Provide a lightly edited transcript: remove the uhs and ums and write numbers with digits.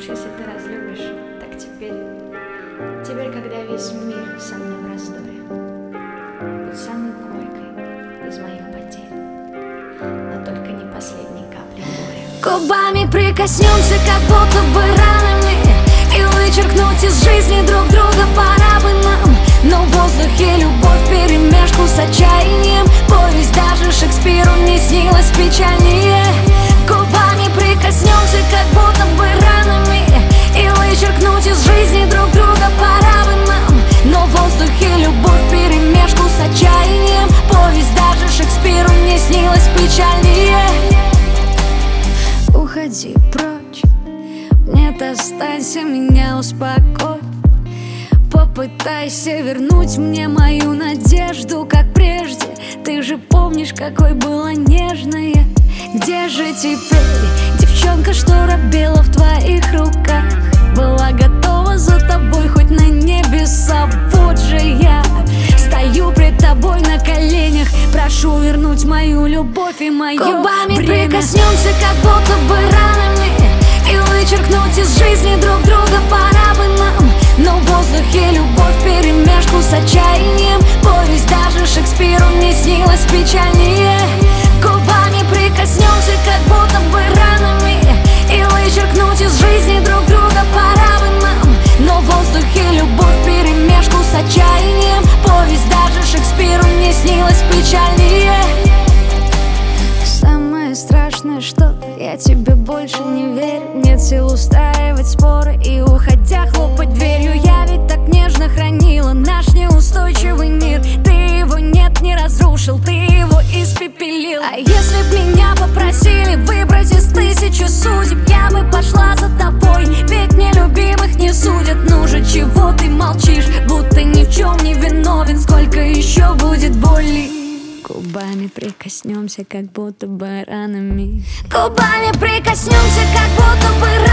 если ты разлюбишь, так теперь, когда весь мир со мной в раздоре, будь самой горькой из моих потерь, но только не последней капли горя. Губами прикоснемся, как будто бы ранами, и вычеркнуть из жизни друг друга пора бы нам. Но в воздухе любовь вперемешку с отчаянием. Повесть даже Шекспиру не снилась печальнее. Губами прикоснемся, как будто бы ранами, и вычеркнуть из жизни друг друга пора бы нам. Но в воздухе любовь вперемешку с отчаянием. Повесть даже Шекспиру не снилась печальнее. Уходи прочь, нет, останься, меня успокой. Попытайся вернуть мне мою надежду, как прежде. Ты же помнишь, какой была нежная. Где же теперь девчонка, что робела в твоих руках? Была готова за тобой хоть на небеса. Вот же я стою пред тобой на коленях, прошу вернуть мою любовь и мое Губами время. прикоснемся, как будто бы ранами, и вычеркнуть из жизни друг друга пора бы нам. Но в воздухе любовь вперемешку с отчаянием. Повесть даже Шекспиру не снилась печальнее. Губами прикоснемся, как будто бы ранами, и вычеркнуть из жизни друг друга пора бы нам. Но в воздухе любовь вперемешку с отчаянием. Повесть даже Шекспиру не снилась печальнее. Самое страшное, что я тебе больше не верю. Нет сил устраивать споры и уходя хлопать дверью. Я ведь так нежно хранила наш неустойчивый мир. Ты его нет, не разрушил, ты его испепелил. А если б меня попросили выбрать из 1000 судеб, я бы пошла за тобой, ведь нелюбимых не судят. Ну же, чего ты молчишь, будто ни в чем не виновен? Сколько еще будет боли? Губами прикоснемся, как будто бы ранами. Губами прикоснемся, как будто бы